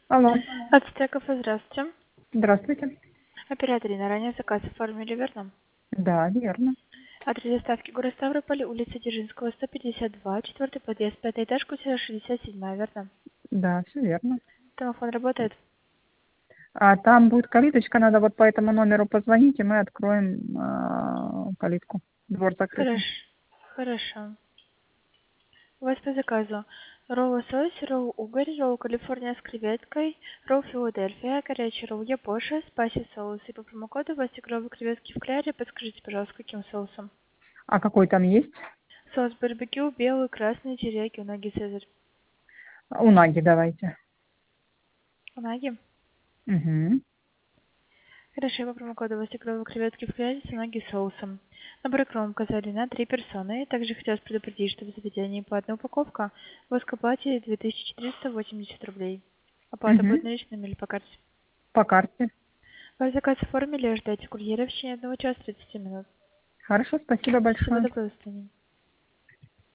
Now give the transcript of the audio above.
Алло, Ацтеков, здравствуйте. здравствуйте. Оператор Инна, ранее заказ оформили, верно? Да, верно. Адрес доставки город Ставрополь, улица Дзержинского, 152, четвертый подъезд, пятый этаж, квартира 67, верно? Да, все верно. Домофон работает? А там будет калиточка, надо вот по этому номеру позвонить, и мы откроем калитку. Двор закрытый. Хорошо. Хорошо. У вас по заказу ролл лосось, ролл угорь, ролл Калифорния с креветкой, ролл Филадельфия, горячий ролл Япоша, спайси соус и по промокоду у вас тигровые креветки в кляре. Подскажите, пожалуйста, каким соусом? А какой там есть? Соус барбекю, белый, красный, терияки, унаги, цезарь. Унаги давайте. Унаги? Угу. Хорошо, по промокоду у вас тигровые креветки в кляре с унаги соусом. Набор икру указали на 3 персоны. Также хотелось предупредить, что в заведении платная упаковка. В Оскоплате 2480 рублей. Оплата будет Угу. наличными или по карте? По карте. Ваш заказ оформили, ждайте курьера в течение 1 часа 30 минут. Хорошо, спасибо Спасибо, большое. доброго настроения.